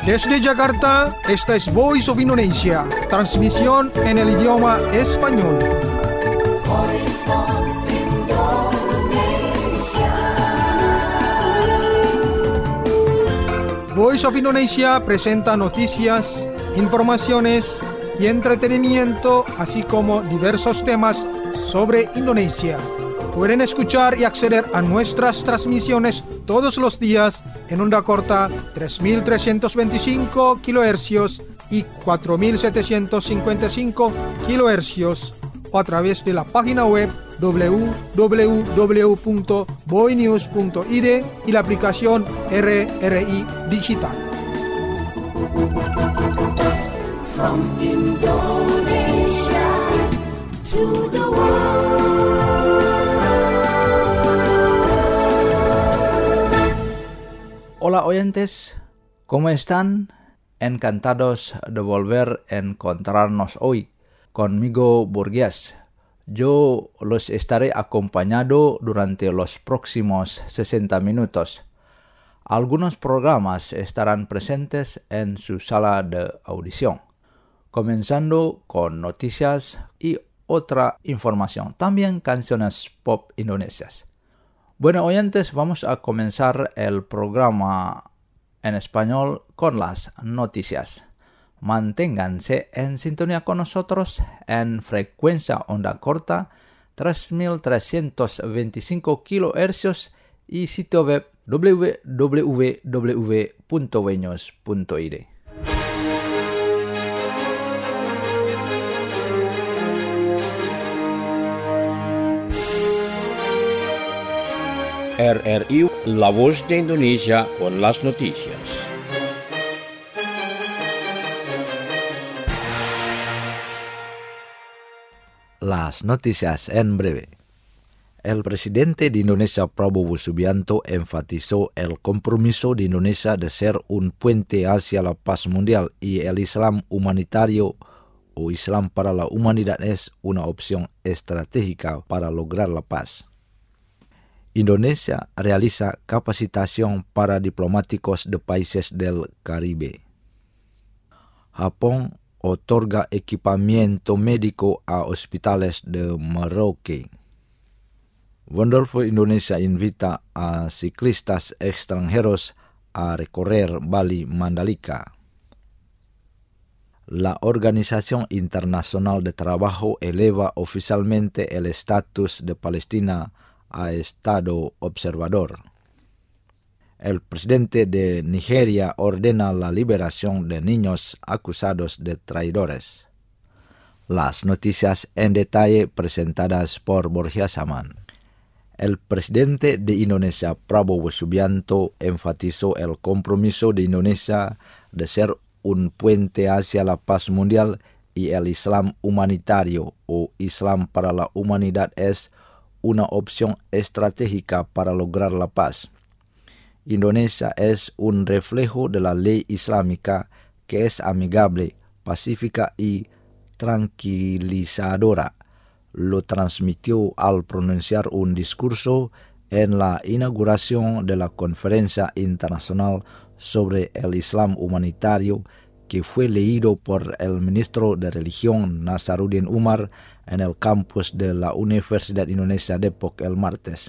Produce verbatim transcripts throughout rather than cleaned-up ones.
Desde Jakarta, esta es Voice of Indonesia, transmisión en el idioma español. Voice of Indonesia. Voice of Indonesia presenta noticias, informaciones y entretenimiento, así como diversos temas sobre Indonesia. Pueden escuchar y acceder a nuestras transmisiones todos los días en onda corta tres mil trescientos veinticinco kilohercios y cuatro mil setecientos cincuenta y cinco kilohercios o a través de la página web doble u doble u doble u punto boinews punto i d y la aplicación R R I Digital. From Indonesia to the world. Hola oyentes, ¿cómo están? Encantados de volver a encontrarnos hoy. Conmigo Burgués. Yo los estaré acompañando durante los próximos sesenta minutos. Algunos programas estarán presentes en su sala de audición, comenzando con noticias y otra información, también canciones pop indonesias. Bueno, oyentes, vamos a comenzar el programa en español con las noticias. Manténganse en sintonía con nosotros en frecuencia onda corta tres mil trescientos veinticinco kilohercios y sitio web doble u doble u doble u punto boinews punto i d. R R I, la voz de Indonesia con las noticias. Las noticias en breve. El presidente de Indonesia, Prabowo Subianto, enfatizó el compromiso de Indonesia de ser un puente hacia la paz mundial y el Islam humanitario o Islam para la humanidad es una opción estratégica para lograr la paz. Indonesia realiza capacitación para diplomáticos de países del Caribe. Japón otorga equipamiento médico a hospitales de Merauke. Wonderful Indonesia invita a ciclistas extranjeros a recorrer Bali Mandalika. La Organización Internacional de Trabajo eleva oficialmente el estatus de Palestina a Estado observador. El presidente de Nigeria ordena la liberación de niños acusados de traidores. Las noticias en detalle presentadas por Borja Saman. El presidente de Indonesia, Prabowo Subianto, enfatizó el compromiso de Indonesia de ser un puente hacia la paz mundial y el Islam humanitario o Islam para la humanidad es una opción estratégica para lograr la paz. Indonesia es un reflejo de la ley islámica que es amigable, pacífica y tranquilizadora. Lo transmitió al pronunciar un discurso en la inauguración de la Conferencia Internacional sobre el Islam Humanitario que fue leído por el ministro de Religión Nasaruddin Umar en el campus de la Universidad Indonesia Depok el martes.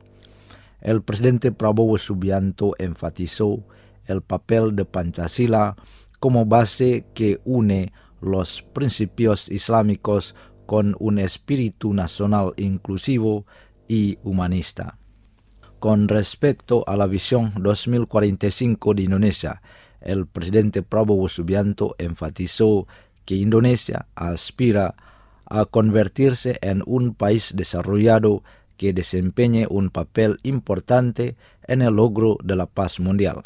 El presidente Prabowo Subianto enfatizó el papel de Pancasila como base que une los principios islámicos con un espíritu nacional inclusivo y humanista. Con respecto a la visión dos mil cuarenta y cinco de Indonesia, el presidente Prabowo Subianto enfatizó que Indonesia aspira a convertirse en un país desarrollado que desempeñe un papel importante en el logro de la paz mundial.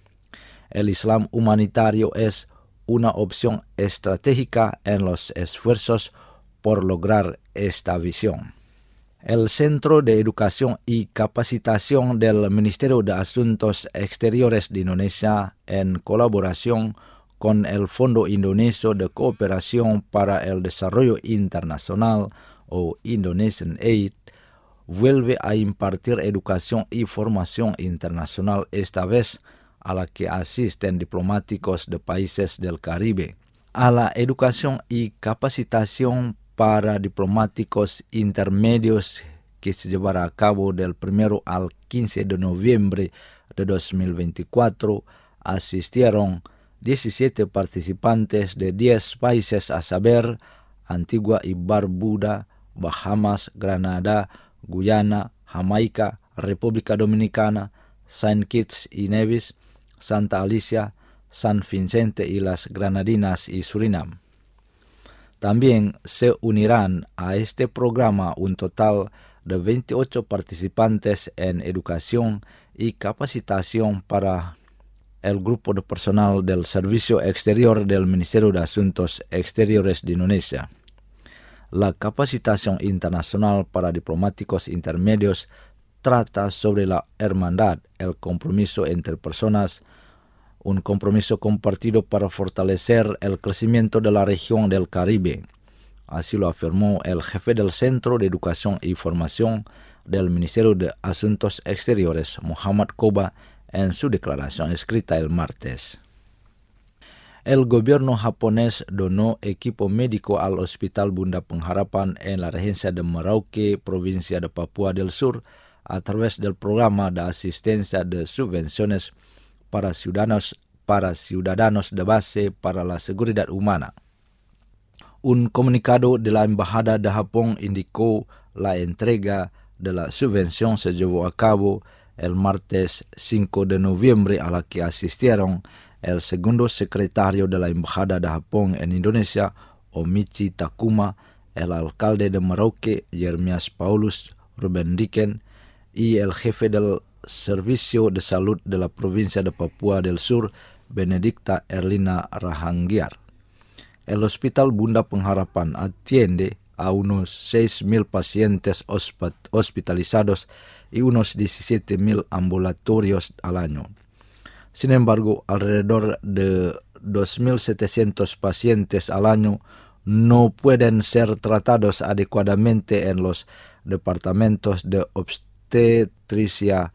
El Islam humanitario es una opción estratégica en los esfuerzos por lograr esta visión. El Centro de Educación y Capacitación del Ministerio de Asuntos Exteriores de Indonesia, en colaboración con el Fondo Indonesio de Cooperación para el Desarrollo Internacional o Indonesian Aid, vuelve a impartir educación y formación internacional, esta vez a la que asisten diplomáticos de países del Caribe, a la educación y capacitación para diplomáticos intermedios que se llevará a cabo del primero al quince de noviembre de dos mil veinticuatro, asistieron diecisiete participantes de diez países, a saber, Antigua y Barbuda, Bahamas, Granada, Guyana, Jamaica, República Dominicana, Saint Kitts y Nevis, Santa Alicia, San Vicente y las Granadinas y Surinam. También se unirán a este programa un total de veintiocho participantes en educación y capacitación para el grupo de personal del Servicio Exterior del Ministerio de Asuntos Exteriores de Indonesia. La capacitación internacional para diplomáticos intermedios trata sobre la hermandad, el compromiso entre personas, un compromiso compartido para fortalecer el crecimiento de la región del Caribe. Así lo afirmó el jefe del Centro de Educación y Formación del Ministerio de Asuntos Exteriores, Muhammad Koba, en su declaración escrita el martes. El gobierno japonés donó equipo médico al Hospital Bunda Pengharapan en la regencia de Merauke, provincia de Papua del Sur, a través del programa de asistencia de subvenciones para ciudadanos, para ciudadanos de base para la seguridad humana. Un comunicado de la Embajada de Japón indicó la entrega de la subvención se llevó a cabo el martes cinco de noviembre, a la que asistieron el segundo secretario de la Embajada de Japón en Indonesia, Omichi Takuma, el alcalde de Merauke, Jeremias Paulus Ruben Diken, y el jefe del Servicio de Salud de la provincia de Papua del Sur, Benedicta Erlina Rahanggiar. El Hospital Bunda Pengharapan atiende a unos seis mil pacientes hospitalizados y unos diecisiete mil ambulatorios al año. Sin embargo, alrededor de dos mil setecientos pacientes al año no pueden ser tratados adecuadamente en los departamentos de obstetricia,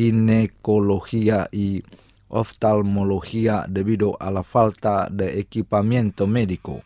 ginecología y oftalmología debido a la falta de equipamiento médico.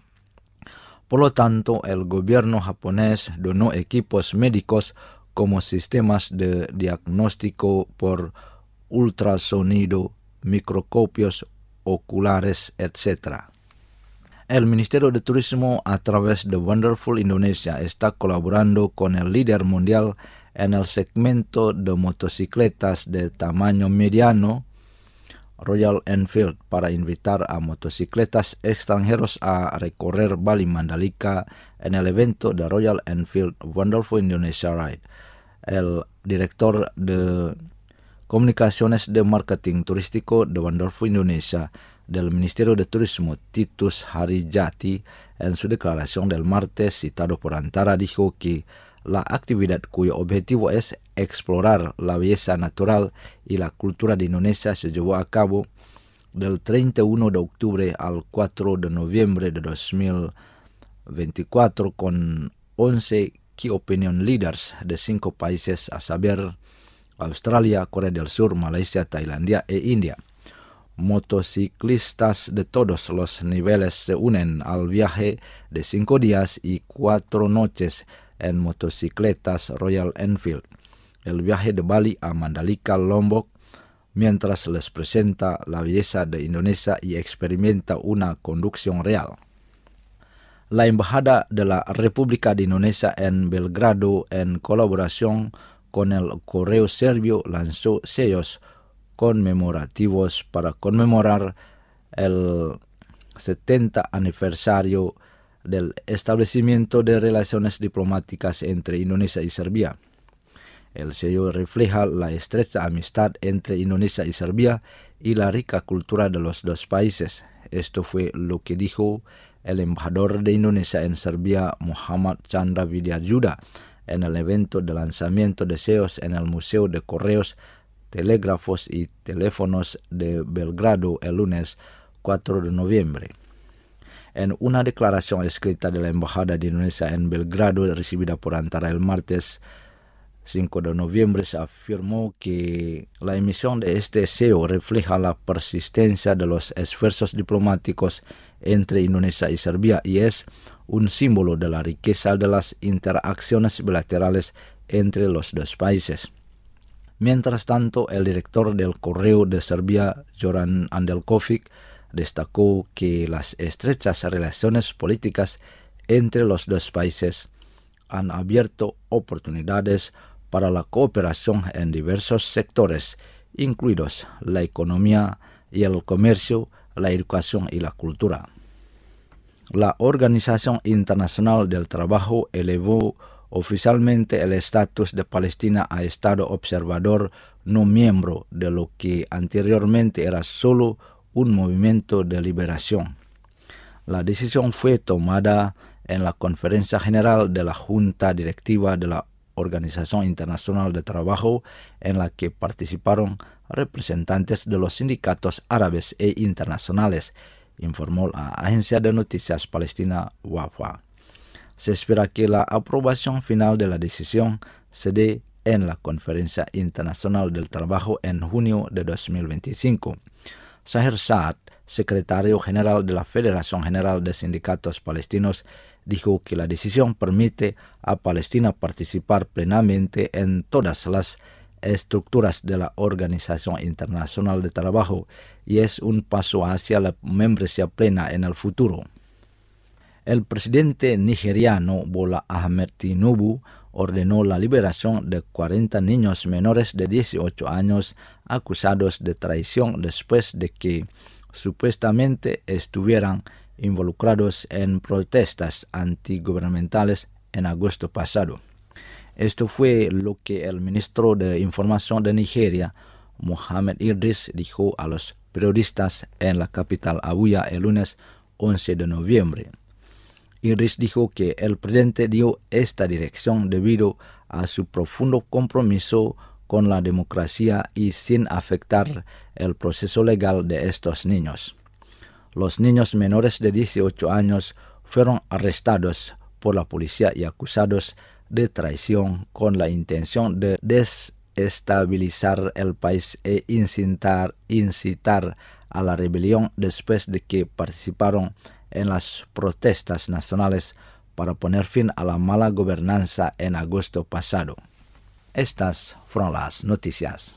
Por lo tanto, el gobierno japonés donó equipos médicos como sistemas de diagnóstico por ultrasonido, microscopios oculares, etcétera. El Ministerio de Turismo, a través de Wonderful Indonesia, está colaborando con el líder mundial en el segmento de motocicletas de tamaño mediano, Royal Enfield, para invitar a motocicletas extranjeros a recorrer Bali Mandalika en el evento de Royal Enfield Wonderful Indonesia Ride. El director de Comunicaciones de Marketing Turístico de Wonderful Indonesia del Ministerio de Turismo, Titus Harijati, en su declaración del martes citado por Antara, dijo que la actividad cuyo objetivo es explorar la belleza natural y la cultura de Indonesia se llevó a cabo del treinta y uno de octubre al cuatro de noviembre de dos mil veinticuatro con once Key Opinion Leaders de cinco países, a saber, Australia, Corea del Sur, Malaysia, Tailandia e India. Motociclistas de todos los niveles se unen al viaje de cinco días y cuatro noches en motocicletas Royal Enfield, el viaje de Bali a Mandalika, Lombok, mientras les presenta la belleza de Indonesia y experimenta una conducción real. La Embajada de la República de Indonesia en Belgrado, en colaboración con el Correo Serbio, lanzó sellos conmemorativos para conmemorar el setenta aniversario del establecimiento de relaciones diplomáticas entre Indonesia y Serbia. El sello refleja la estrecha amistad entre Indonesia y Serbia y la rica cultura de los dos países. Esto fue lo que dijo el embajador de Indonesia en Serbia, Muhammad Chandra Widyayuda, en el evento de lanzamiento de sellos en el Museo de Correos, Telégrafos y Teléfonos de Belgrado el lunes cuatro de noviembre. En una declaración escrita de la Embajada de Indonesia en Belgrado recibida por Antara el martes, cinco de noviembre se afirmó que la emisión de este deseo refleja la persistencia de los esfuerzos diplomáticos entre Indonesia y Serbia y es un símbolo de la riqueza de las interacciones bilaterales entre los dos países. Mientras tanto, el director del Correo de Serbia, Zoran Andelkovic, destacó que las estrechas relaciones políticas entre los dos países han abierto oportunidades para la cooperación en diversos sectores, incluidos la economía y el comercio, la educación y la cultura. La Organización Internacional del Trabajo elevó oficialmente el estatus de Palestina a Estado observador no miembro de lo que anteriormente era solo un movimiento de liberación. La decisión fue tomada en la Conferencia General de la Junta Directiva de la Organización Internacional de Trabajo, en la que participaron representantes de los sindicatos árabes e internacionales, informó la agencia de noticias palestina Wafa. Se espera que la aprobación final de la decisión se dé en la Conferencia Internacional del Trabajo en junio de dos mil veinticinco. Zahir Saad, secretario general de la Federación General de Sindicatos Palestinos, dijo que la decisión permite a Palestina participar plenamente en todas las estructuras de la Organización Internacional de Trabajo y es un paso hacia la membresía plena en el futuro. El presidente nigeriano Bola Ahmed Tinubu ordenó la liberación de cuarenta niños menores de dieciocho años acusados de traición después de que supuestamente estuvieran involucrados en protestas antigubernamentales en agosto pasado. Esto fue lo que el ministro de Información de Nigeria, Mohammed Idris, dijo a los periodistas en la capital Abuya el lunes once de noviembre. Idris dijo que el presidente dio esta dirección debido a su profundo compromiso con la democracia y sin afectar el proceso legal de estos niños. Los niños menores de dieciocho años fueron arrestados por la policía y acusados de traición con la intención de desestabilizar el país e incitar, incitar a la rebelión después de que participaron en las protestas nacionales para poner fin a la mala gobernanza en agosto pasado. Estas fueron las noticias.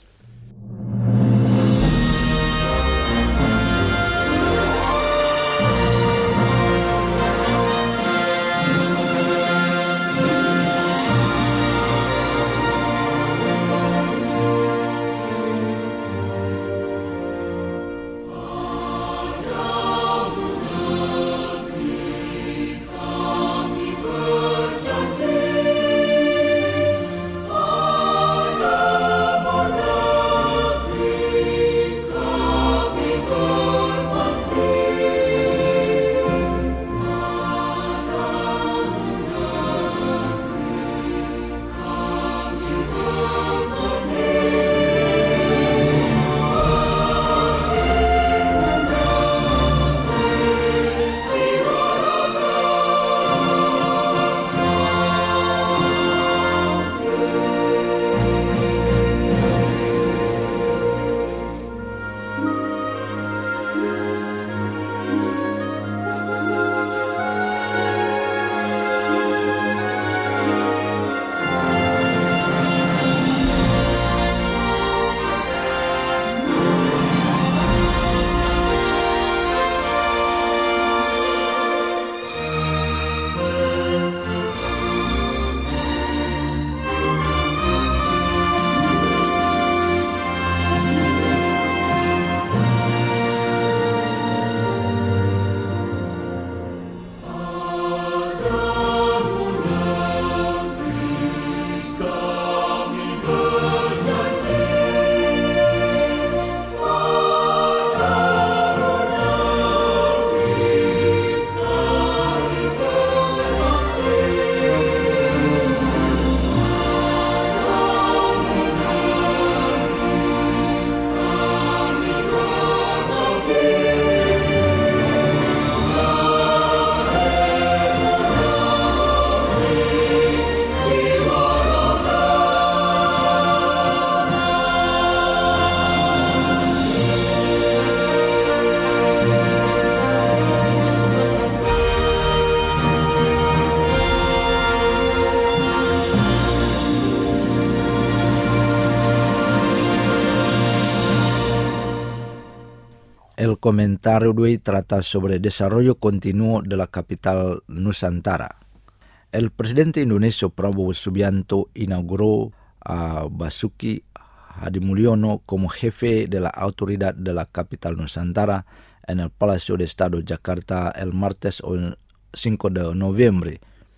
comentario de hoy trata sobre el desarrollo continuo de la capital Nusantara. El presidente indonesio Prabowo Subianto inauguró a Basuki Hadimulyono como jefe de la autoridad de la capital Nusantara en el Palacio de Estado Jakarta el martes cinco de noviembre.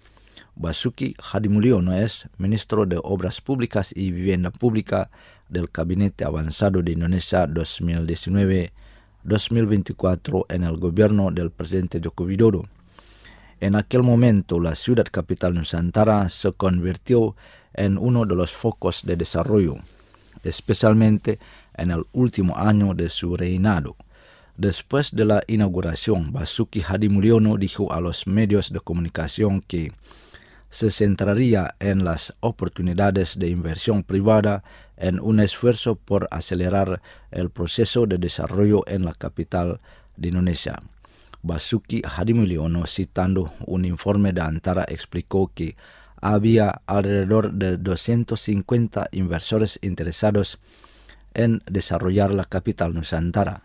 Basuki Hadimulyono es ministro de Obras Públicas y Vivienda Pública del Gabinete Avanzado de Indonesia dos mil diecinueve a dos mil veinticuatro en el gobierno del presidente Joko Widodo. En aquel momento, la ciudad capital Nusantara se convirtió en uno de los focos de desarrollo, especialmente en el último año de su reinado. Después de la inauguración, Basuki Hadimulyono dijo a los medios de comunicación que se centraría en las oportunidades de inversión privada en un esfuerzo por acelerar el proceso de desarrollo en la capital de Indonesia. Basuki Hadimulyono, citando un informe de Antara, explicó que había alrededor de doscientos cincuenta inversores interesados en desarrollar la capital Nusantara.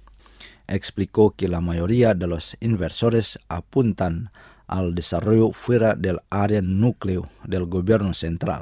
Explicó que la mayoría de los inversores apuntan al desarrollo fuera del área núcleo del gobierno central.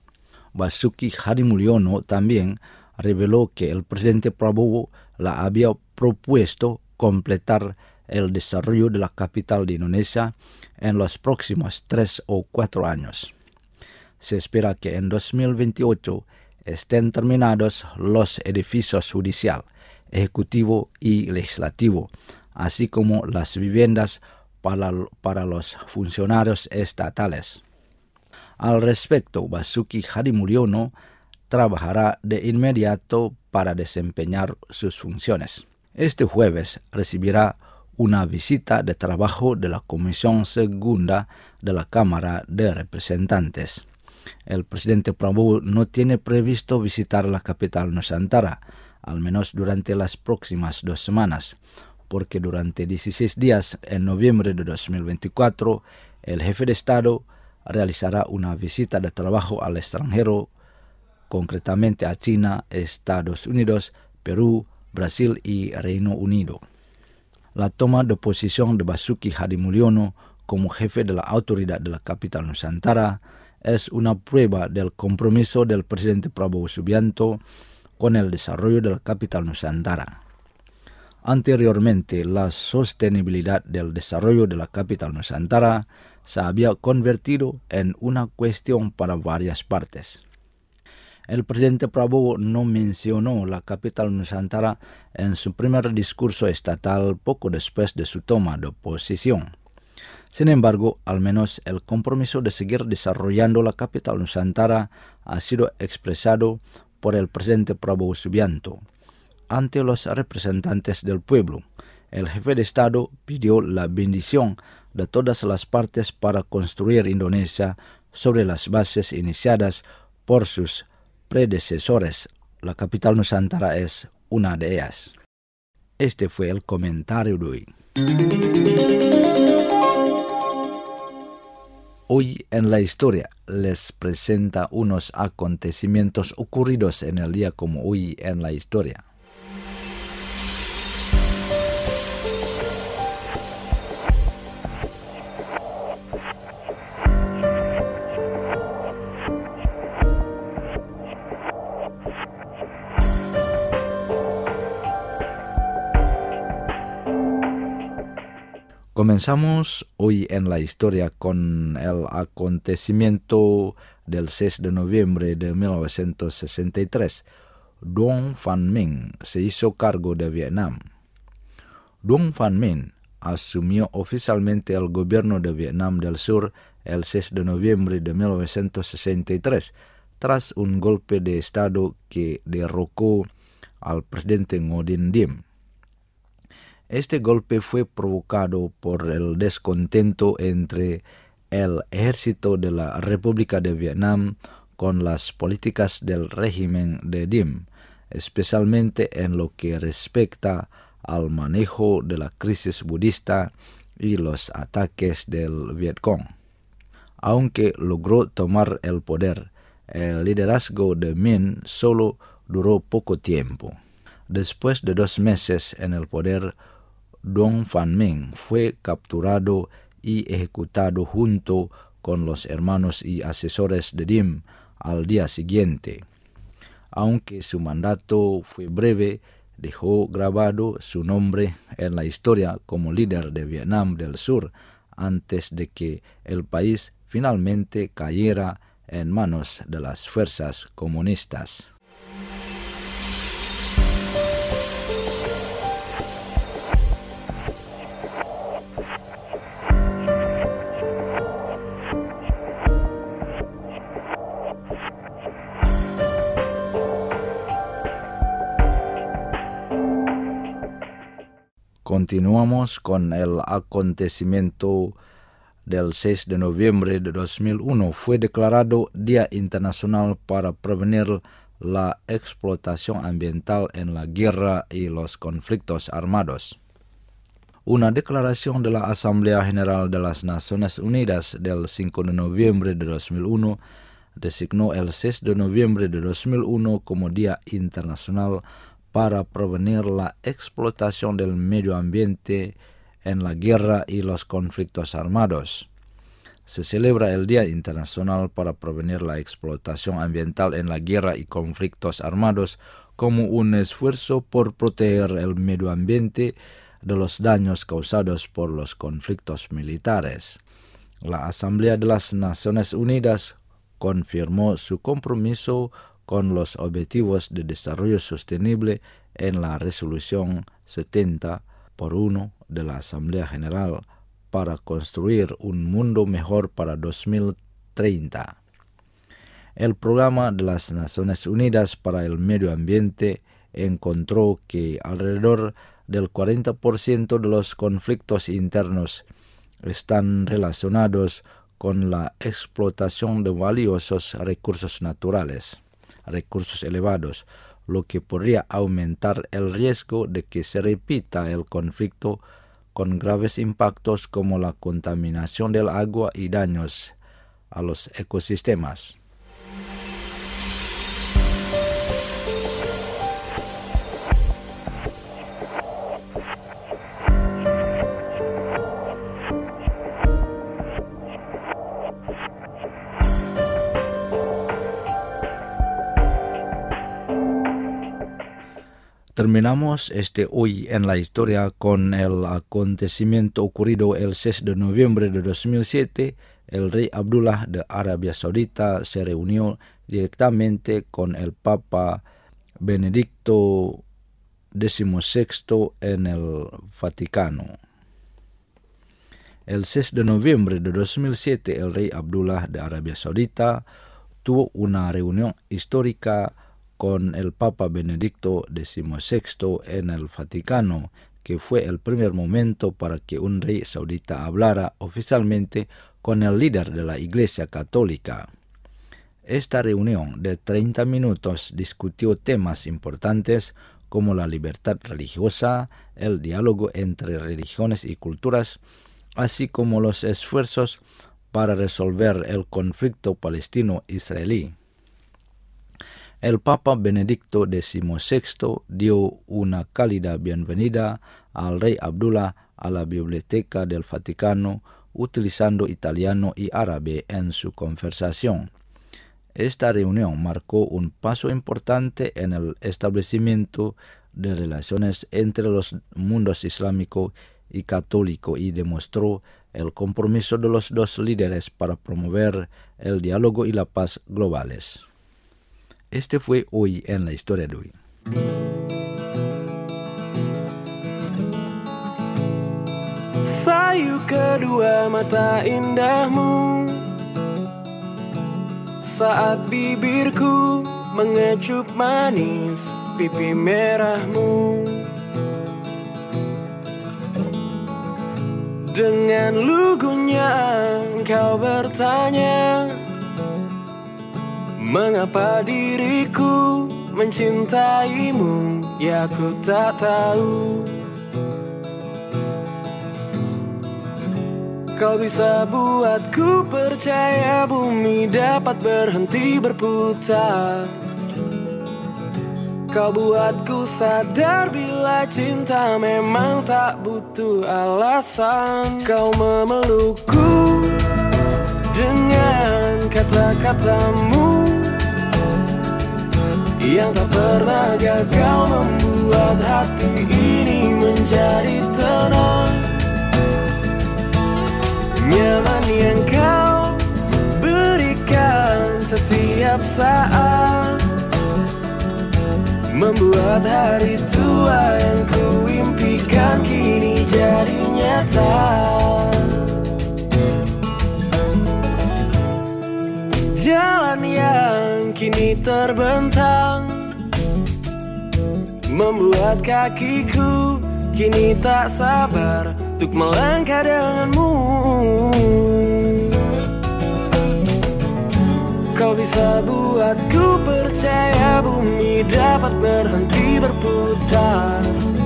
Basuki Hadimulyono también reveló que el presidente Prabowo la había propuesto completar el desarrollo de la capital de Indonesia en los próximos tres o cuatro años. Se espera que en dos mil veintiocho estén terminados los edificios judicial, ejecutivo y legislativo, así como las viviendas para, para los funcionarios estatales. Al respecto, Basuki Hadimulyono trabajará de inmediato para desempeñar sus funciones. Este jueves recibirá una visita de trabajo de la Comisión Segunda de la Cámara de Representantes. El presidente Prabowo no tiene previsto visitar la capital Nusantara, al menos durante las próximas dos semanas, porque durante dieciséis días en noviembre de dos mil veinticuatro, el jefe de Estado realizará una visita de trabajo al extranjero, concretamente a China, Estados Unidos, Perú, Brasil y Reino Unido. La toma de posición de Basuki Hadimulyono como jefe de la autoridad de la capital Nusantara es una prueba del compromiso del presidente Prabowo Subianto con el desarrollo de la capital Nusantara. Anteriormente, la sostenibilidad del desarrollo de la capital Nusantara se había convertido en una cuestión para varias partes. El presidente Prabowo no mencionó la capital Nusantara en su primer discurso estatal poco después de su toma de posición. Sin embargo, al menos el compromiso de seguir desarrollando la capital Nusantara ha sido expresado por el presidente Prabowo Subianto. Ante los representantes del pueblo, el jefe de Estado pidió la bendición de todas las partes para construir Indonesia sobre las bases iniciadas por sus predecesores. La capital Nusantara es una de ellas. Este fue el comentario de hoy. Hoy en la historia les presenta unos acontecimientos ocurridos en el día como hoy en la historia. Comenzamos hoy en la historia con el acontecimiento del seis de noviembre de mil novecientos sesenta y tres. Duong Van Minh se hizo cargo de Vietnam. Duong Van Minh asumió oficialmente el gobierno de Vietnam del Sur el seis de noviembre de mil novecientos sesenta y tres, tras un golpe de Estado que derrocó al presidente Ngo Dinh Diem. Este golpe fue provocado por el descontento entre el ejército de la República de Vietnam con las políticas del régimen de Diem, especialmente en lo que respecta al manejo de la crisis budista y los ataques del Vietcong. Aunque logró tomar el poder, el liderazgo de Minh solo duró poco tiempo. Después de dos meses en el poder, Dong Van Minh fue capturado y ejecutado junto con los hermanos y asesores de Diem al día siguiente. Aunque su mandato fue breve, dejó grabado su nombre en la historia como líder de Vietnam del Sur antes de que el país finalmente cayera en manos de las fuerzas comunistas. Continuamos con el acontecimiento del seis de noviembre de dos mil uno. Fue declarado Día Internacional para prevenir la explotación ambiental en la guerra y los conflictos armados. Una declaración de la Asamblea General de las Naciones Unidas del cinco de noviembre de dos mil uno designó el seis de noviembre de dos mil uno como Día Internacional para prevenir la explotación del medio ambiente en la guerra y los conflictos armados. Se celebra el Día Internacional para prevenir la explotación ambiental en la guerra y conflictos armados como un esfuerzo por proteger el medio ambiente de los daños causados por los conflictos militares. La Asamblea de las Naciones Unidas confirmó su compromiso con los Objetivos de Desarrollo Sostenible en la Resolución setenta por uno de la Asamblea General para construir un mundo mejor para dos mil treinta. El Programa de las Naciones Unidas para el Medio Ambiente encontró que alrededor del cuarenta por ciento de los conflictos internos están relacionados con la explotación de valiosos recursos naturales, recursos elevados, lo que podría aumentar el riesgo de que se repita el conflicto con graves impactos como la contaminación del agua y daños a los ecosistemas. Terminamos este hoy en la historia con el acontecimiento ocurrido el seis de noviembre de dos mil siete. El rey Abdullah de Arabia Saudita se reunió directamente con el Papa Benedicto decimosexto en el Vaticano. El seis de noviembre de dos mil siete, el rey Abdullah de Arabia Saudita tuvo una reunión histórica con el Papa Benedicto decimosexto en el Vaticano, que fue el primer momento para que un rey saudita hablara oficialmente con el líder de la Iglesia Católica. Esta reunión de treinta minutos discutió temas importantes como la libertad religiosa, el diálogo entre religiones y culturas, así como los esfuerzos para resolver el conflicto palestino-israelí. El Papa Benedicto decimosexto dio una cálida bienvenida al rey Abdullah a la Biblioteca del Vaticano, utilizando italiano y árabe en su conversación. Esta reunión marcó un paso importante en el establecimiento de relaciones entre los mundos islámico y católico y demostró el compromiso de los dos líderes para promover el diálogo y la paz globales. Este fue hoy en la historia de hoy. Sayu kedua mata indahmu, saat bibirku mengecup manis pipi merahmu. Dengan lugunya engkau bertanya, mengapa diriku mencintaimu, ya ku tak tahu. Kau bisa buatku percaya bumi dapat berhenti berputar, Kau buatku sadar bila cinta memang tak butuh alasan. Kau memelukku dengan kata-katamu yang tak pernah gagal membuat hati ini menjadi tenang. Nyaman yang kau berikan setiap saat membuat hari tua yang ku impikan kini jadi nyata. Jalan yang kini terbentang membuat kakiku kini tak sabar untuk melangkah denganmu. Kau bisa buatku percaya bumi dapat berhenti berputar.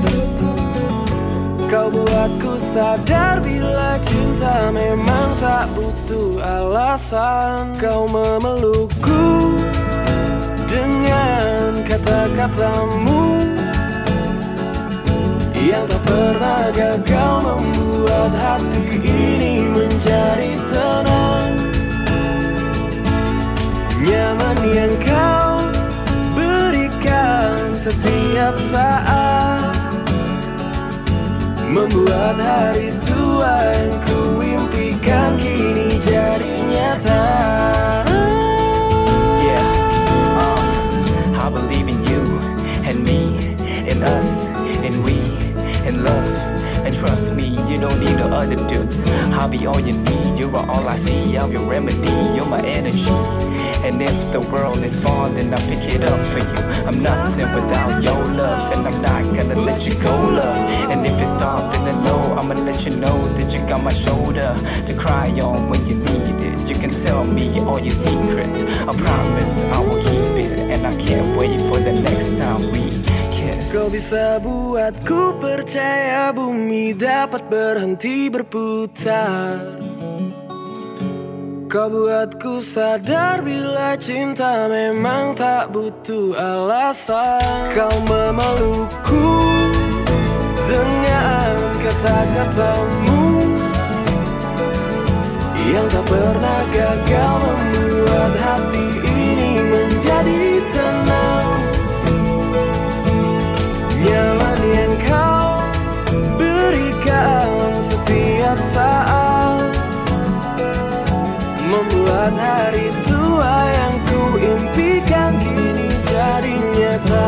Kau buatku sadar bila cinta memang tak butuh alasan. Kau memelukku dengan kata-katamu yang tak pernah gagal membuat hati ini menjadi tenang. Nyaman yang kau berikan setiap saat membuat hari tua yang ku impikan kini jadi nyata. Yeah, uh, I believe in you and me, in us, in we, in love. And trust me, you don't need no other dudes. I'll be all you need, you are all I see. I'm your remedy, you're my energy. And if the world is far, then I'll pick it up for you. I'm nothing without your love, and I'm not gonna let you go, love. And if it's dark, feeling low, I'ma let you know that you got my shoulder to cry on when you need it. You can tell me all your secrets, I promise I will keep it. And I can't wait for the next time we kiss. Kau bisa buatku percaya bumi dapat berhenti berputar. Kau buatku sadar bila cinta memang tak butuh alasan. Kau memelukku dengan kata-katamu yang tak pernah gagal membuat hati ini menjadi tenang. Nyaman yang kau berikan setiap saat membuat hari tua yang ku impikan kini jadi nyata.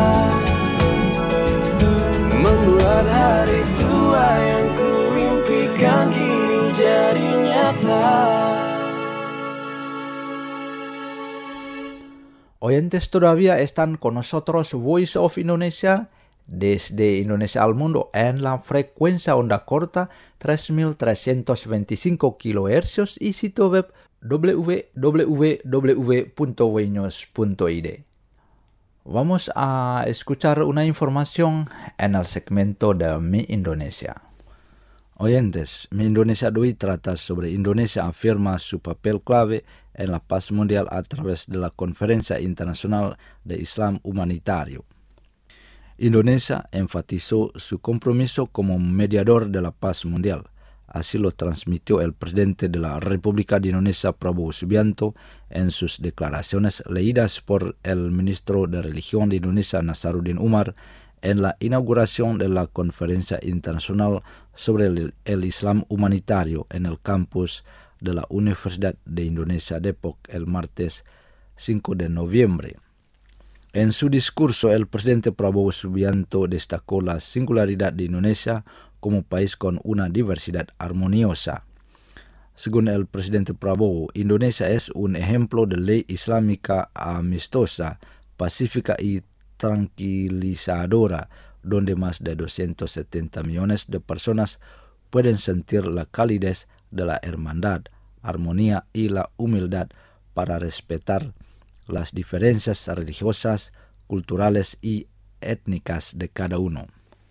Membuat hari tua yang ku impikan kini jadi nyata. Oyentes todavía están con nosotros Voice of Indonesia desde Indonesia al mundo en la frecuencia onda corta tres mil trescientos veinticinco kilohercios y sitio web w w w punto weños punto i d. Vamos a escuchar una información en el segmento de Mi Indonesia. Oyentes, Mi Indonesia de hoy trata sobre Indonesia afirma su papel clave en la paz mundial a través de la Conferencia Internacional de Islam Humanitario. Indonesia enfatizó su compromiso como mediador de la paz mundial. Así lo transmitió el presidente de la República de Indonesia, Prabowo Subianto, en sus declaraciones leídas por el ministro de Religión de Indonesia, Nasaruddin Umar, en la inauguración de la Conferencia Internacional sobre el, el Islam Humanitario en el campus de la Universidad de Indonesia Depok el martes cinco de noviembre. En su discurso, el presidente Prabowo Subianto destacó la singularidad de Indonesia como país con una diversidad armoniosa. Según el presidente Prabowo, Indonesia es un ejemplo de ley islámica amistosa, pacífica y tranquilizadora, donde más de doscientos setenta millones de personas pueden sentir la calidez de la hermandad, armonía y la humildad para respetar las diferencias religiosas, culturales y étnicas de cada uno.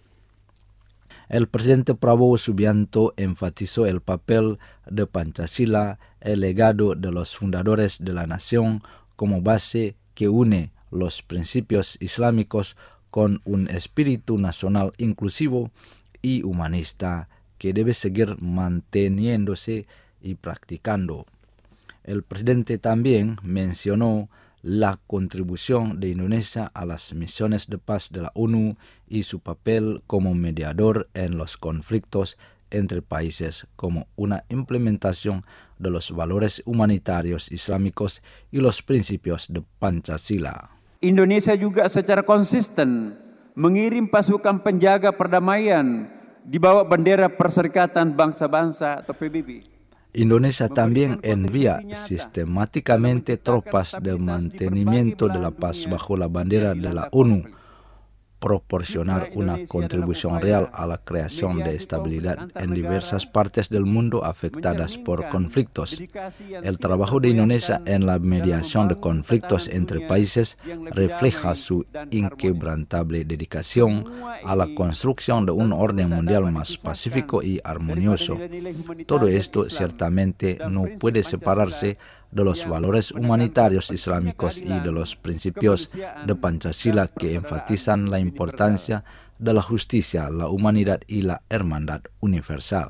El presidente Prabowo Subianto enfatizó el papel de Pancasila, el legado de los fundadores de la nación, como base que une los principios islámicos con un espíritu nacional inclusivo y humanista que debe seguir manteniéndose y practicando. El presidente también mencionó la contribución de Indonesia a las misiones de paz de la ONU y su papel como mediador en los conflictos entre países como una implementación de los valores humanitarios islámicos y los principios de Pancasila. Indonesia juga secara konsisten mengirim pasukan penjaga perdamaian di bawah bendera Perserikatan Bangsa-Bangsa atau P B B. Indonesia también envía sistemáticamente tropas de mantenimiento de la paz bajo la bandera de la ONU, proporcionar una contribución real a la creación de estabilidad en diversas partes del mundo afectadas por conflictos. El trabajo de Indonesia en la mediación de conflictos entre países refleja su inquebrantable dedicación a la construcción de un orden mundial más pacífico y armonioso. Todo esto ciertamente no puede separarse de los valores humanitarios islámicos y de los principios de Pancasila que enfatizan la importancia de la justicia, la humanidad y la hermandad universal.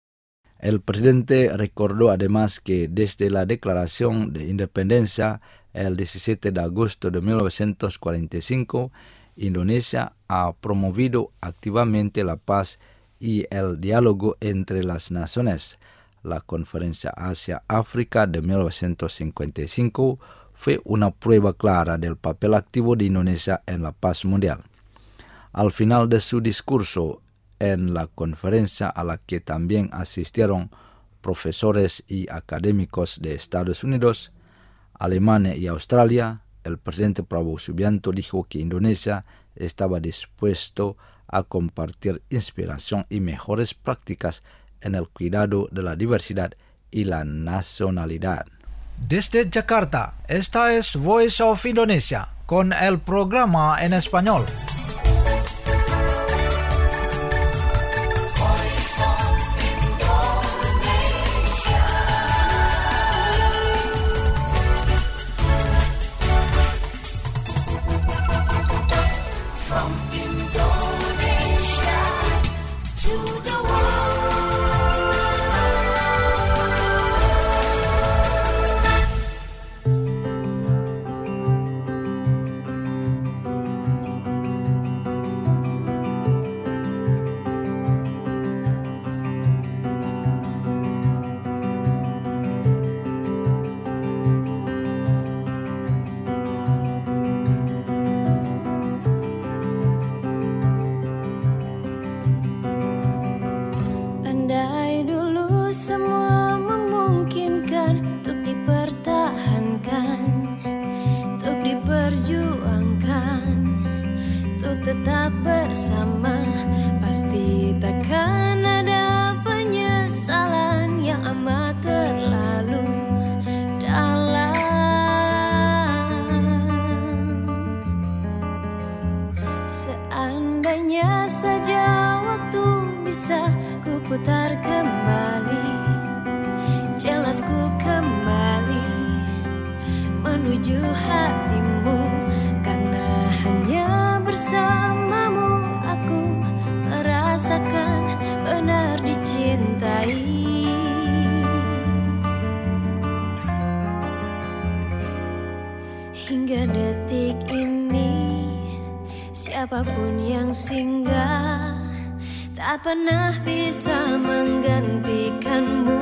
El presidente recordó además que desde la Declaración de Independencia el diecisiete de agosto de mil novecientos cuarenta y cinco, Indonesia ha promovido activamente la paz y el diálogo entre las naciones. La Conferencia Asia-África de mil novecientos cincuenta y cinco fue una prueba clara del papel activo de Indonesia en la paz mundial. Al final de su discurso en la conferencia, a la que también asistieron profesores y académicos de Estados Unidos, Alemania y Australia, el presidente Prabowo Subianto dijo que Indonesia estaba dispuesto a compartir inspiración y mejores prácticas en el cuidado de la diversidad y la nacionalidad. Desde Jakarta, esta es Voice of Indonesia con el programa en español. Tetap bersama, pasti takkan ada penyesalan yang amat terlalu dalam. Seandainya saja waktu bisa ku putar kembali, jelas ku kembali menuju hatimu, karena hanya bersamamu aku merasakan benar dicintai. Hingga detik ini siapapun yang singgah tak pernah bisa menggantikanmu.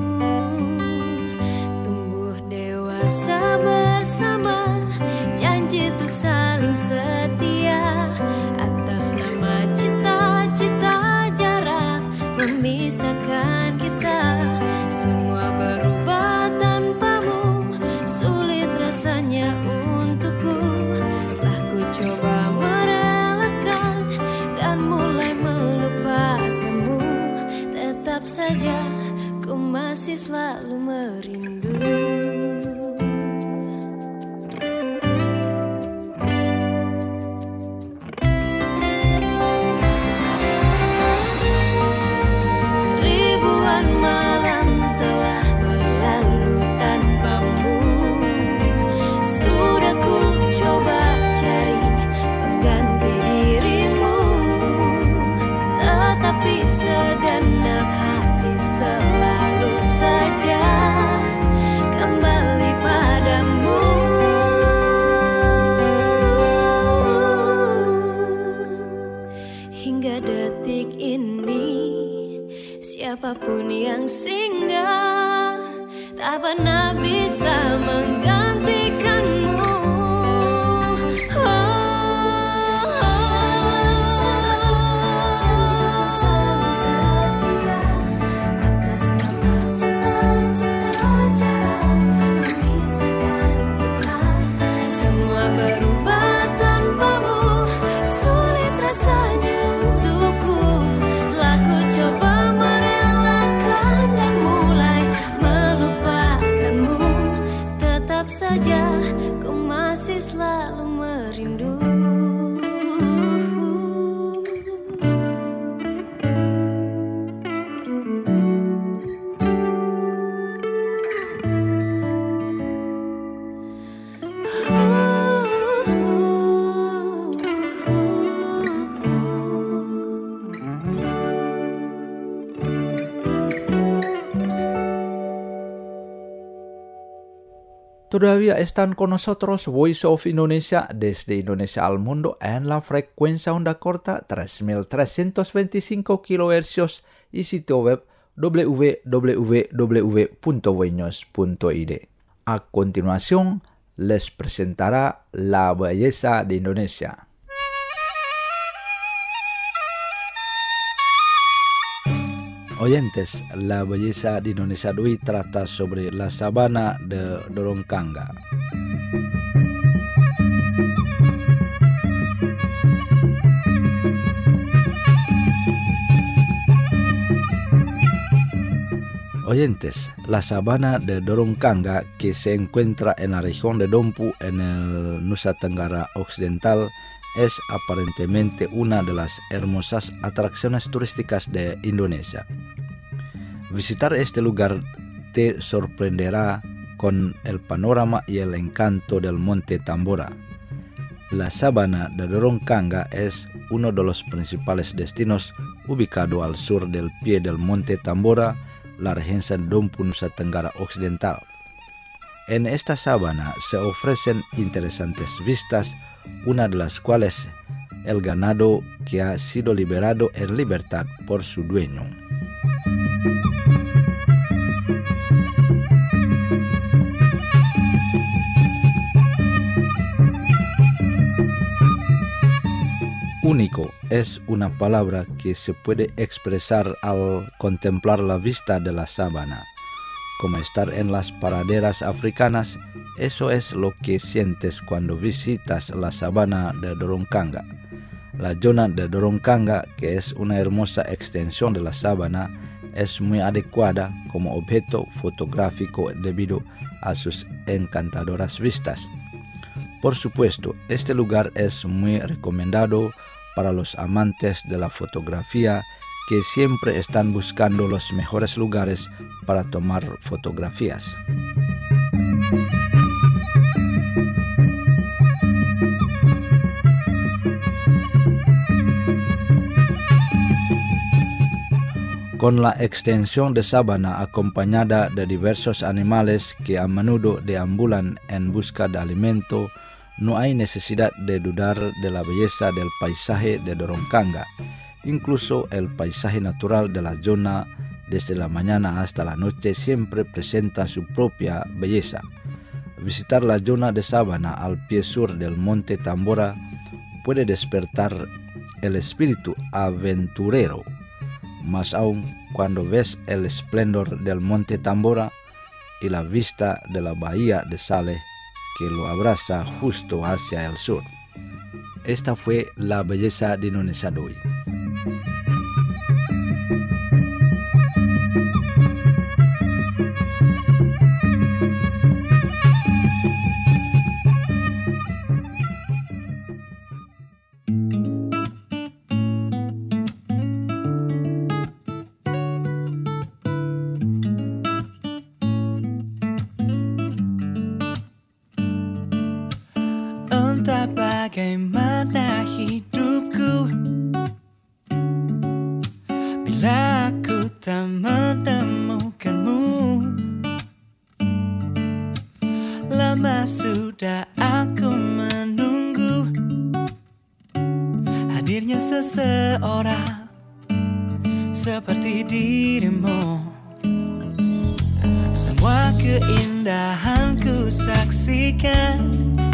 Tumbuh dewasa bersama, janji untuk saling setia, atas nama cita-cita jarak memisahkan kita. Semua berubah tanpamu, sulit rasanya untukku. Telah ku coba merelakan dan mulai melupakanmu, tetap saja ku masih siapapun yang singgah tak pernah bisa menggantikanmu. Todavía están con nosotros Voice of Indonesia desde Indonesia al mundo en la frecuencia onda corta tres mil trescientos veinticinco kilohercios y sitio web w w w punto voinews punto i d. A continuación, les presentará La Belleza de Indonesia. Oyentes, La Belleza de Indonesia de hoy trata sobre la sabana de Doronkanga. Oyentes, la sabana de Doronkanga, que se encuentra en la región de Dompu en el Nusa Tenggara Occidental, es aparentemente una de las hermosas atracciones turísticas de Indonesia. Visitar este lugar te sorprenderá con el panorama y el encanto del Monte Tambora. La sabana de Doronkanga es uno de los principales destinos ubicado al sur del pie del Monte Tambora, la regencia de Dompu Nusa Tenggara Occidental. En esta sabana se ofrecen interesantes vistas, una de las cuales el ganado que ha sido liberado en libertad por su dueño. Único es una palabra que se puede expresar al contemplar la vista de la sabana. Como estar en las praderas africanas, eso es lo que sientes cuando visitas la sabana de Doronkanga. La zona de Doronkanga, que es una hermosa extensión de la sabana, es muy adecuada como objeto fotográfico debido a sus encantadoras vistas. Por supuesto, este lugar es muy recomendado para los amantes de la fotografía que siempre están buscando los mejores lugares para tomar fotografías. Con la extensión de sabana acompañada de diversos animales que a menudo deambulan en busca de alimento, no hay necesidad de dudar de la belleza del paisaje de Doronkanga. Incluso el paisaje natural de la zona desde la mañana hasta la noche siempre presenta su propia belleza. Visitar la zona de sabana al pie sur del Monte Tambora puede despertar el espíritu aventurero, más aún cuando ves el esplendor del Monte Tambora y la vista de la bahía de Saleh que lo abraza justo hacia el sur. Esta fue La Belleza de Indonesia de hoy. Entah bagaimana hidupku bila aku tak menemukanmu. Lama sudah aku menunggu hadirnya seseorang seperti dirimu. Semua keindahan ku saksikan,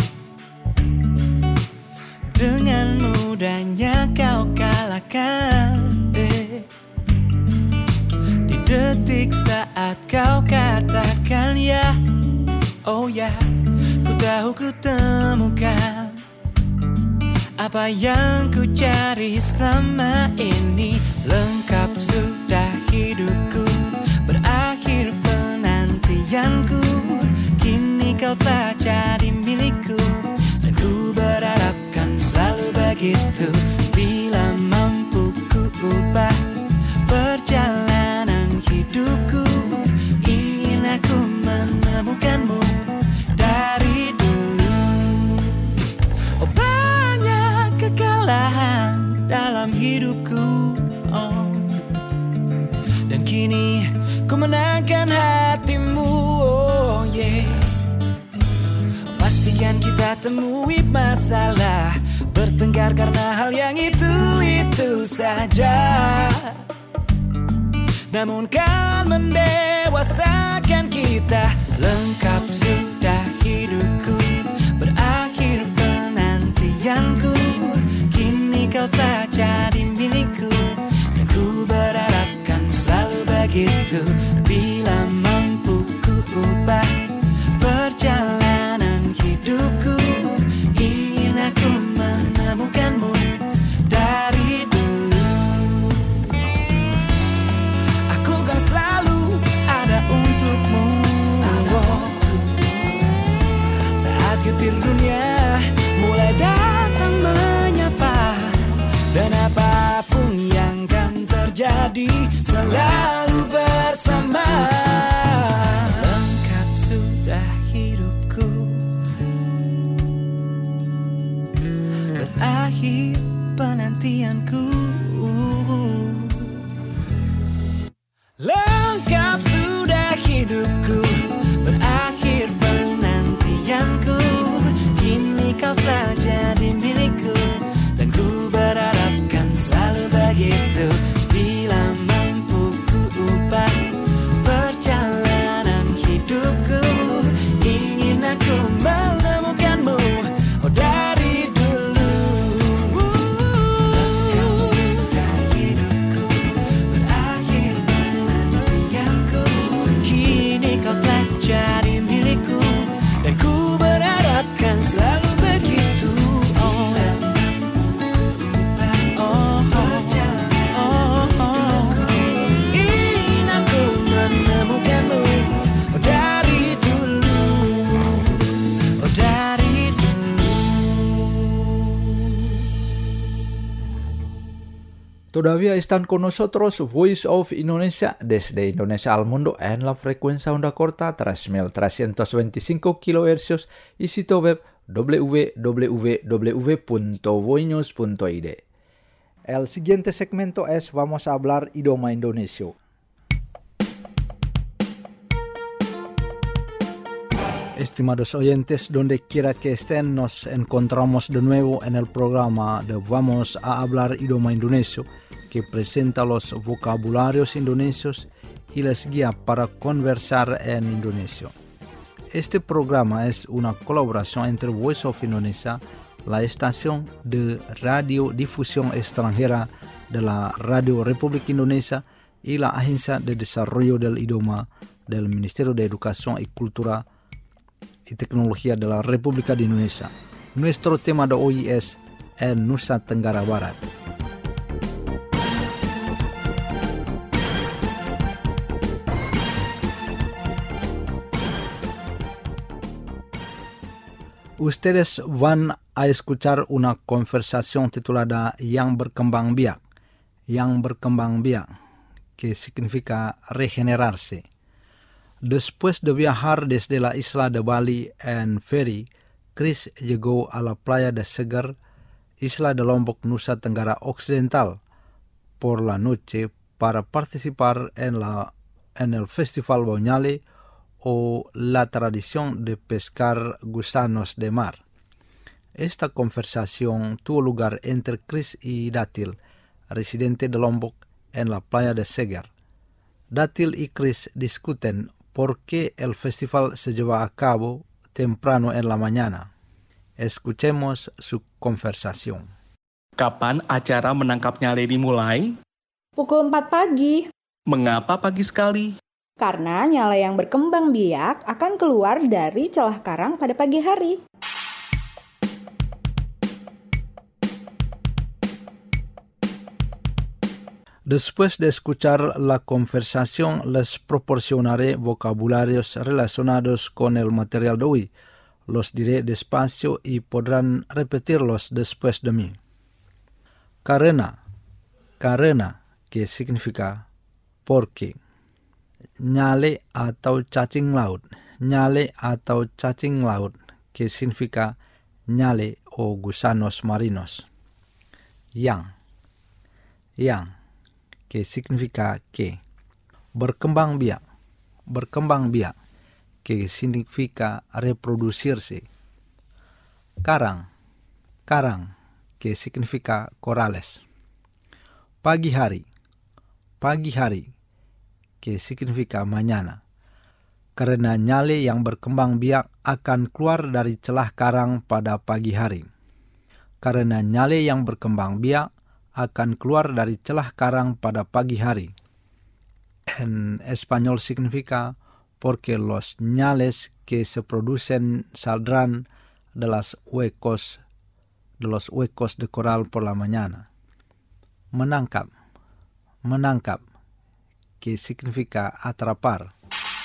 dengan mudahnya kau kalahkan. eh. Di detik saat kau katakan ya, oh ya, ku tahu ku temukan apa yang ku cari selama ini. Lengkap sudah hidupku, berakhir penantianku. Kini kau telah jadi milikku, dan ku berharap kan selalu begitu. Bila mampu ku ubah perjalanan hidupku, ingin aku menemukanmu dari dulu. Oh, banyak kekalahan dalam hidupku, oh. Dan kini ku menangkan hatimu, oh yeah. Pastikan kita temui masalah, bertengkar karena hal yang itu-itu saja. Namun kan mendewasakan kita. Lengkap sudah hidupku, berakhir penantianku. Kini kau tak jadi milikku, dan ku berharapkan selalu begitu. Bila mampu ku ubah perjalanan hidupku, ingin aku menemukanmu dari dulu. Aku kan selalu ada untukmu, oh. Saat getir dunia mulai datang menyapa, dan apapun yang kan terjadi selalu bersama. Lengkap sudah hidupku, berakhir penantianku. Lengkap sudah hidupku, berakhir penantianku. Kini kau telah jadi milikku, dan ku berharapkan selalu begitu. Bila mampu ku ubah perjalanan hidupku, ingin aku menemukanmu, oh dari dulu. Lengkap sudah hidupku, berakhir penantianku. Kini kau telah jadi milikku, dan ku berharapkan selalu begitu. Oh, oh, oh, oh. Ingin aku menemukanmu, oh dari dulu, oh dari dulu. Todavía están con nosotros Voice of Indonesia desde Indonesia al mundo en la frecuencia onda corta tres mil trescientos veinticinco kilohercios y sitio web w w w punto voinews punto i d. El siguiente segmento es Vamos a hablar idioma Indonesia. Estimados oyentes, donde quiera que estén, nos encontramos de nuevo en el programa de Vamos a hablar idioma Indonesia, que presenta los vocabularios indonesios y les guía para conversar en indonesio. Este programa es una colaboración entre Voice of Indonesia, la estación de radiodifusión extranjera de la Radio Republik Indonesia, y la Agencia de Desarrollo del Idioma del Ministerio de Educación y Cultura y Tecnología de la República de Indonesia. Nuestro tema de hoy es en Nusa Tenggara Barat. Ustedes van a escuchar una conversación titulada Yang Berkembang Biak. Yang Berkembang Biak, que significa regenerarse. Después de viajar desde la isla de Bali en ferry, Chris llegó a la playa de Segar, isla de Lombok, Nusa Tenggara Occidental, por la noche para participar en, la, en el Festival Bonyale, o la tradición de pescar gusanos de mar. Esta conversación tuvo lugar entre Chris y Datil, residente de Lombok, en la playa de Seger. Datil y Chris discuten por qué el festival se lleva a cabo temprano en la mañana. Escuchemos su conversación. Kapan acara menangkap nyale dimulai? Pukul empat pagi. Mengapa pagi sekali? Karena nyale yang berkembang biak akan keluar dari celah karang pada pagi hari. Después de escuchar la conversación, les proporcionaré vocabularios relacionados con el material de hoy. Los diré despacio y podrán repetirlos después de mí. Karena, karena, que significa porque. Nyale atau cacing laut, nyale atau cacing laut, que significa nyale o gusanos marinos. Yang, yang, que significa que. Berkembang biak, berkembang biak, que significa reproducirse. Karang, karang, que significa corales. Pagi hari, pagi hari, que significa mañana. Karena nyale yang berkembang biak akan keluar dari celah karang pada pagi hari. Karena nyale yang berkembang biak akan keluar dari celah karang pada pagi hari. En español significa porque los ñales que se producen saldrán de los huecos de los huecos de coral por la mañana. Menangkap, menangkap, que significa atrapar.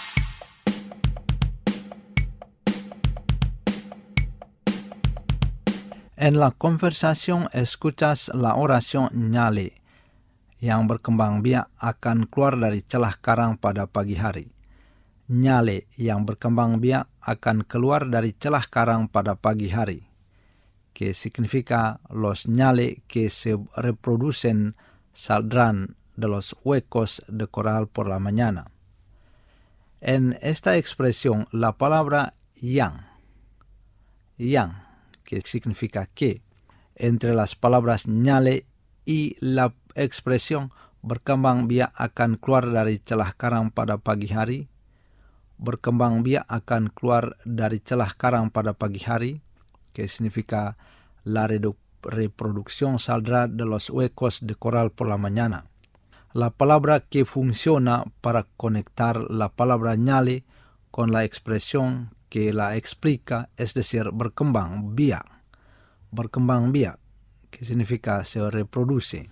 En la conversación escuchas la oración nyale yang berkembang biak akan keluar dari celah karang pada pagi hari. Nyale yang berkembang biak akan keluar dari celah karang pada pagi hari, que significa los nyale que se reproducen saldrán de los huecos de coral por la mañana. En esta expresión, la palabra yang, yang, que significa que, entre las palabras nyale y la expresión berkembang biak akan keluar dari celah karang pada pagi hari, berkembang biak akan keluar dari celah karang pada pagi hari, que significa la reproducción saldrá de los huecos de coral por la mañana. La palabra que funciona para conectar la palabra nyale con la expresión que la explica, es decir, berkembang biak, berkembang biak, que significa se reproduce.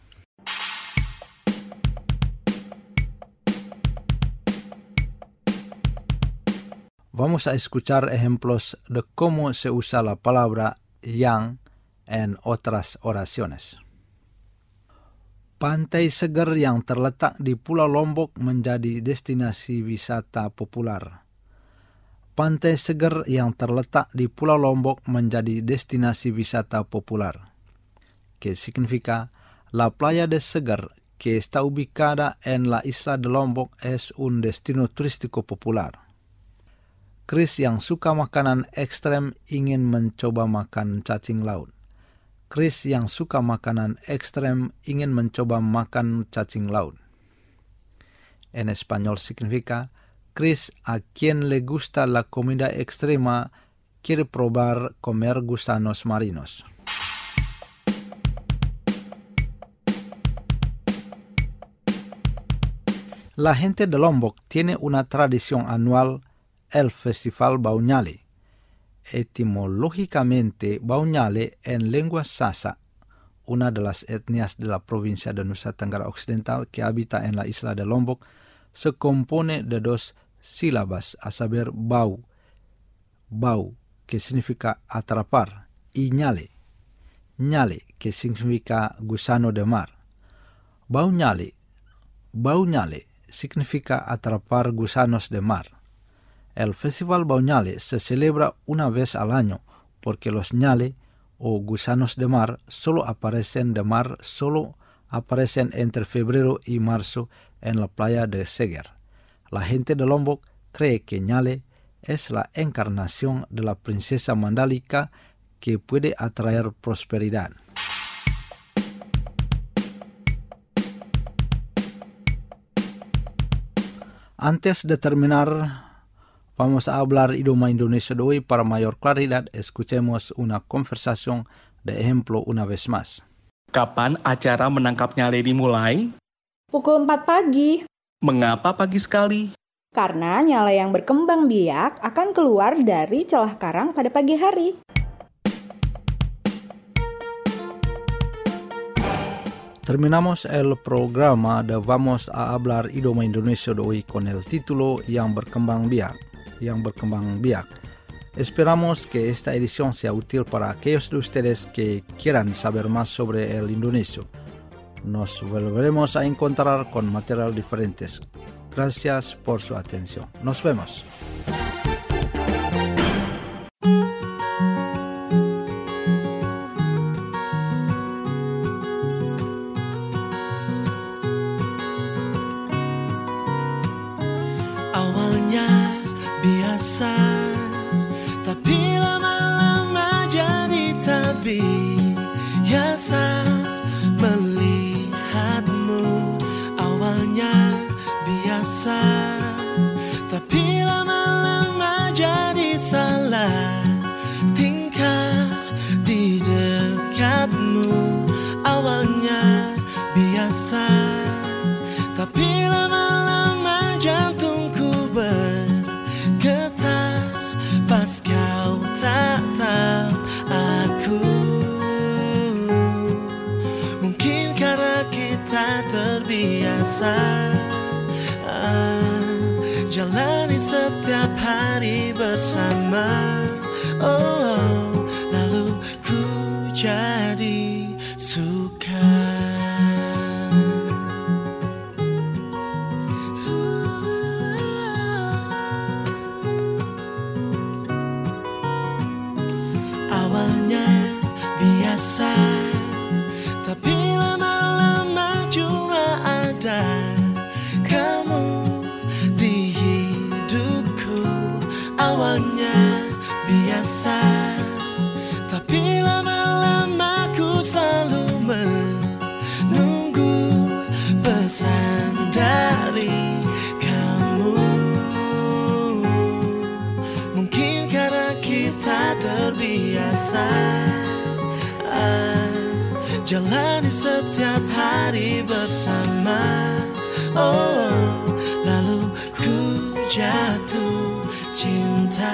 Vamos a escuchar ejemplos de cómo se usa la palabra yang en otras oraciones. Pantai segar yang terletak di Pulau Lombok menjadi destinasi wisata popular. Pantai segar yang terletak di Pulau Lombok menjadi destinasi wisata popular, que significa la playa de Segar, que está ubicada en la isla de Lombok, es un destino turístico popular. Chris yang suka makanan ekstrem ingin mencoba makan cacing laut. Chris yang suka makanan ekstrem ingin mencoba makan cacing laut. En español significa Chris, a quien le gusta la comida extrema, quiere probar comer gusanos marinos. La gente de Lombok tiene una tradición anual, el Festival Baunyale. Etimológicamente, Baunyale en lengua Sasa, una de las etnias de la provincia de Nusa Tenggara Occidental que habita en la isla de Lombok, se compone de dos sílabas, a saber bau, bau, que significa atrapar, y ñale, ñale, que significa gusano de mar. Baunyale, baunyale, significa atrapar gusanos de mar. El Festival Baunyale se celebra una vez al año porque los ñale o gusanos de mar solo aparecen de mar, solo aparecen entre febrero y marzo en la playa de Seger. La gente de Lombok cree que ñale es la encarnación de la princesa Mandalika que puede atraer prosperidad. Antes de terminar, vamos a hablar idioma Indonesia de hoy. Para mayor claridad, escuchemos una conversación de ejemplo una vez más. Kapan acara menangkapnya Lady mulai? Pukul empat pagi. Mengapa pagi sekali? Karena nyala yang berkembang biak akan keluar dari celah karang pada pagi hari. Terminamos el programa de Vamos a hablar idioma Indonesia de hoy con el título Yang berkembang biak. Yang berkembang biak. Esperamos que esta edición sea útil para aquellos de ustedes que quieran saber más sobre el indonesio. Nos volveremos a encontrar con material diferentes. Gracias por su atención. Nos vemos. Awalnya biasa, tapi lama-lama jadi terbiasa melihatmu. Awalnya biasa, tapi lama-lama jadi salah tingkah di dekatmu. Awalnya biasa, tapi lama-lama jantungku bergetar pas kau tatap aku. Mungkin karena kita terbiasa jalani setiap hari bersama. Oh, oh, lalu ku jadi suka. Awalnya biasa, tapi lama-lama juga ada awalnya biasa, tapi lama-lama ku selalu menunggu pesan dari kamu. Mungkin karena kita terbiasa ah, jalani setiap hari bersama. Oh, lalu ku jatuh cinta.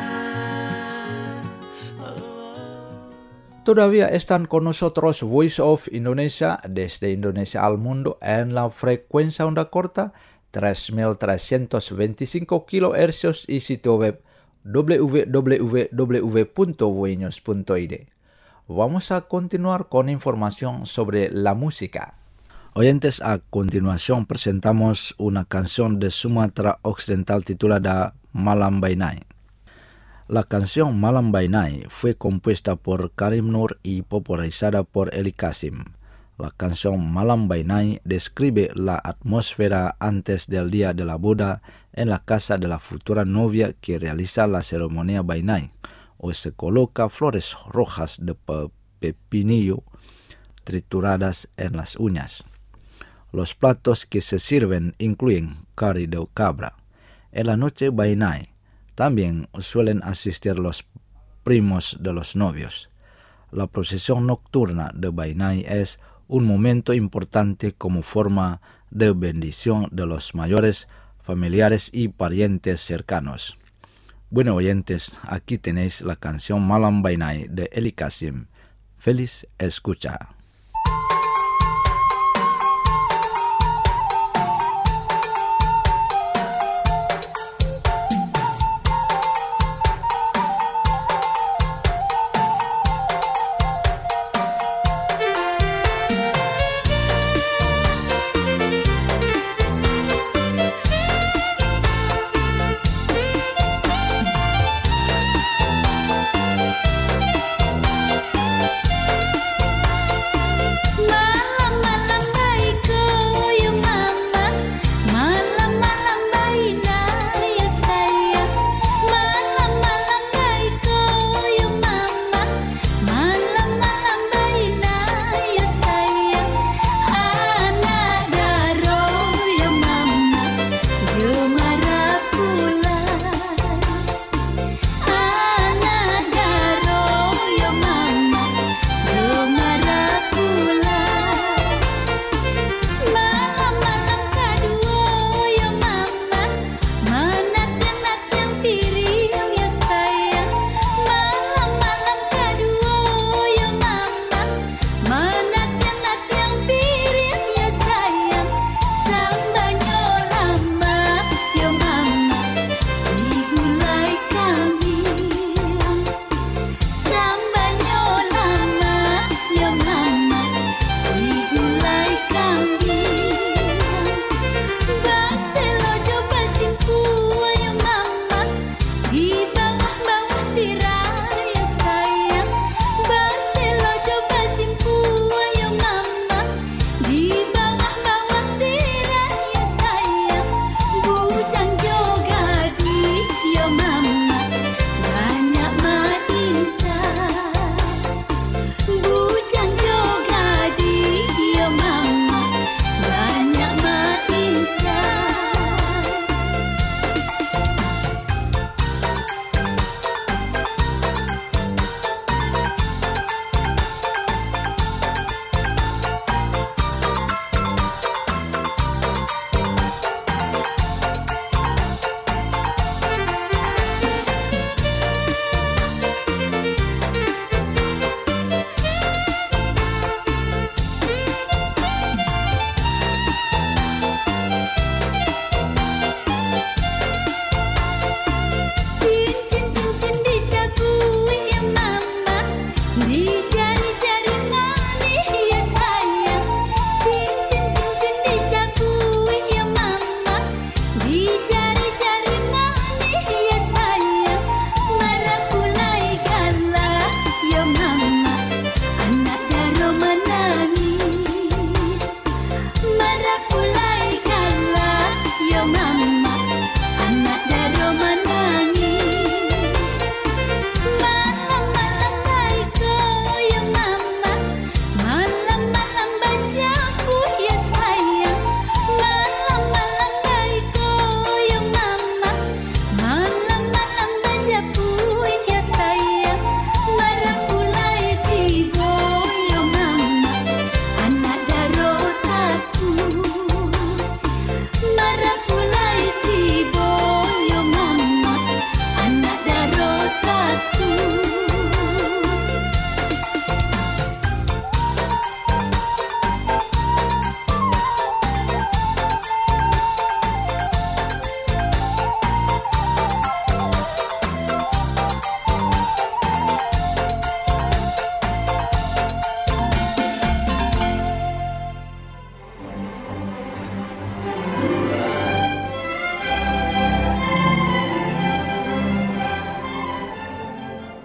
Todavía están con nosotros Voice of Indonesia desde Indonesia al mundo en la frecuencia onda corta tres mil trescientos veinticinco kilohercios y sitio web w w w punto voinews punto i d. Vamos a continuar con información sobre la música. Oyentes, a continuación presentamos una canción de Sumatra Occidental titulada Malam Bainai. La canción Malam Bainai fue compuesta por Karim Nur y popularizada por Eli Kasim. La canción Malam Bainai describe la atmósfera antes del día de la boda en la casa de la futura novia que realiza la ceremonia Bainai, o se coloca flores rojas de pepinillo trituradas en las uñas. Los platos que se sirven incluyen curry de cabra. En la noche Bainai también suelen asistir los primos de los novios. La procesión nocturna de Bainai es un momento importante como forma de bendición de los mayores, familiares y parientes cercanos. Bueno, oyentes, aquí tenéis la canción Malam Bainai de Eli Kasim. Feliz escucha.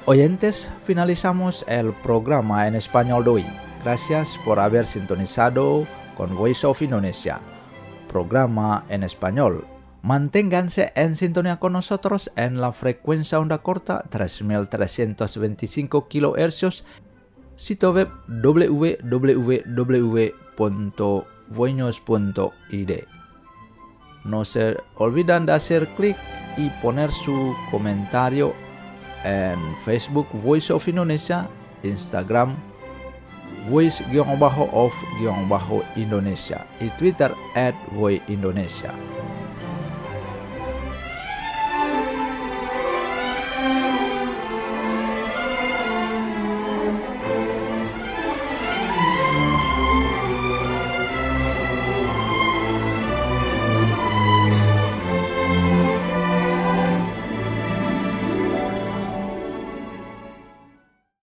Oyentes, finalizamos el programa en español de hoy. Gracias por haber sintonizado con Voice of Indonesia, programa en español. Manténganse en sintonía con nosotros en la frecuencia onda corta tres mil trescientos veinticinco kilohercios, sitio web w w w punto voinos punto i d. No se olviden de hacer clic y poner su comentario en Facebook Voice of Indonesia, Instagram Voice-of-Indonesia y Twitter at Voice Indonesia.